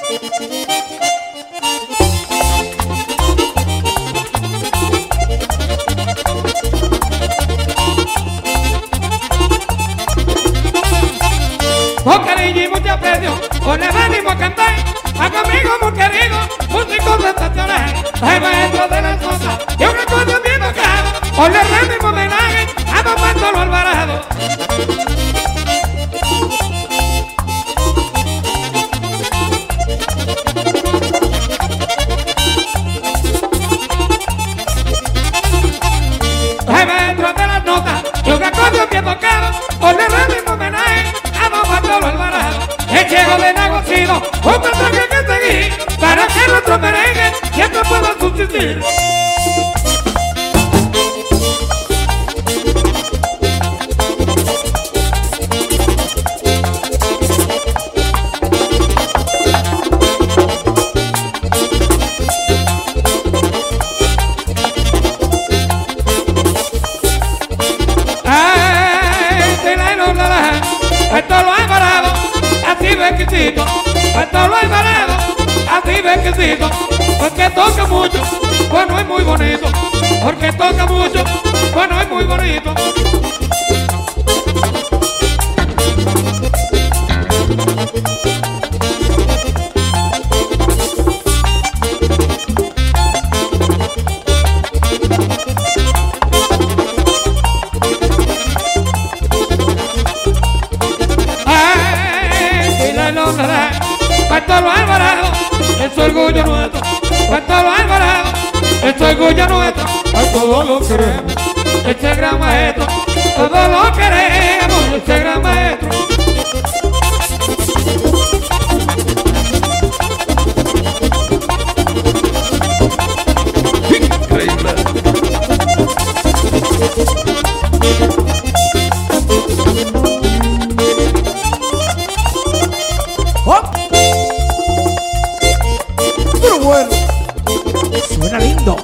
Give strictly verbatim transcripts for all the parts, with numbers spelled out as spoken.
Con cariño y mucho aprecio, con el ánimo a cantar, a conmigo muy querido, músicos sensacionales, hay maestros de la sosa, y un recuerdo bien tocado, con el ritmo homenaje a don Bartolo Alvarado. Hay maestros de las notas, y un recuerdo bien tocado, con el ritmo homenaje a don Bartolo Alvarado. El Chego de Nagocino, un patrón que hay que seguir, para que nuestro merengue siempre pueda subsistir. Bartolo Alvarado, así de exquisito. Bartolo Alvarado, así de exquisito. Porque toca mucho, bueno es muy bonito. Porque toca mucho, bueno es muy bonito. Bartolo Alvarado, es orgullo nuestro. Bartolo Alvarado, es orgullo nuestro. A todos lo queremos, este gran maestro. Todos lo queremos, este gran maestro. Increíble. Pero bueno, suena lindo.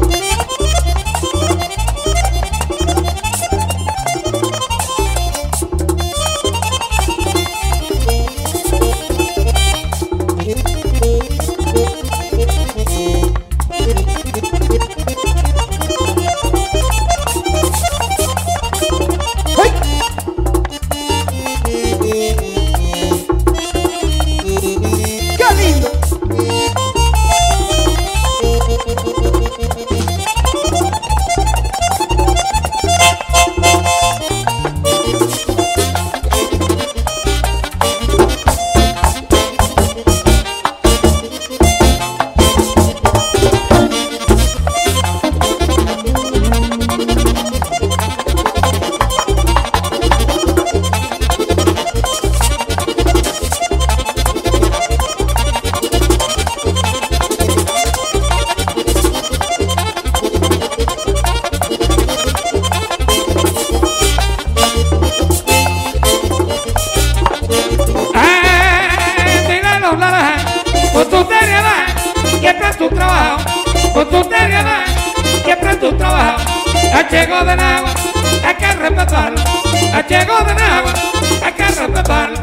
Con tu seriedad, siempre es tu trabajo. Con tu seriedad, siempre es tu trabajo. A Chego de Nagua, hay que respetarlo. A Chego de Nagua, hay que respetarlo.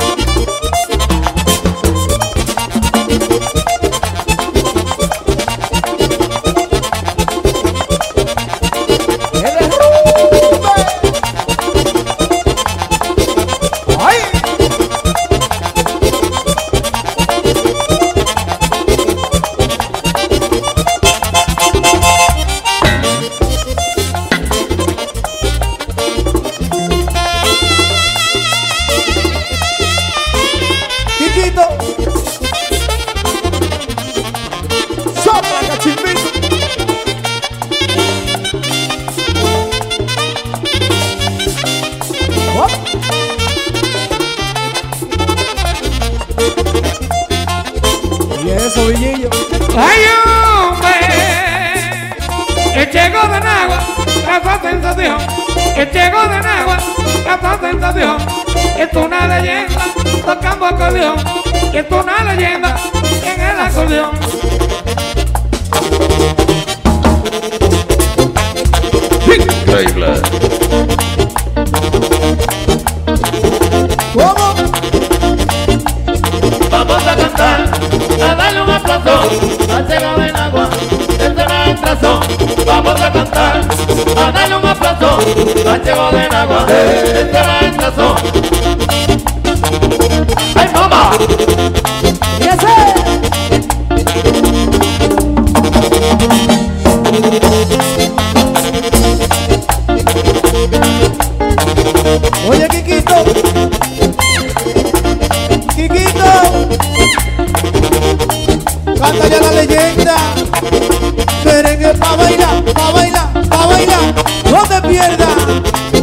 Sopla, cachimbito. Oh. Y eso, Villillo. ¡Ay, hombre! El Chego de Nagua, esa sensación. El Chego de Nagua, esa sensación. Es una leyenda, tocando acordeón. Es una leyenda en el acordeón. Increíble. ¿Cómo? Vamos a cantar. de Nagua, de tierra en razón. ¡Ay, mamá! ¡Y ese! Oye, Kikito. Kikito. Canta ya la leyenda. Merengue pa' bailar, pa' bailar, pa' bailar. No te pierdas.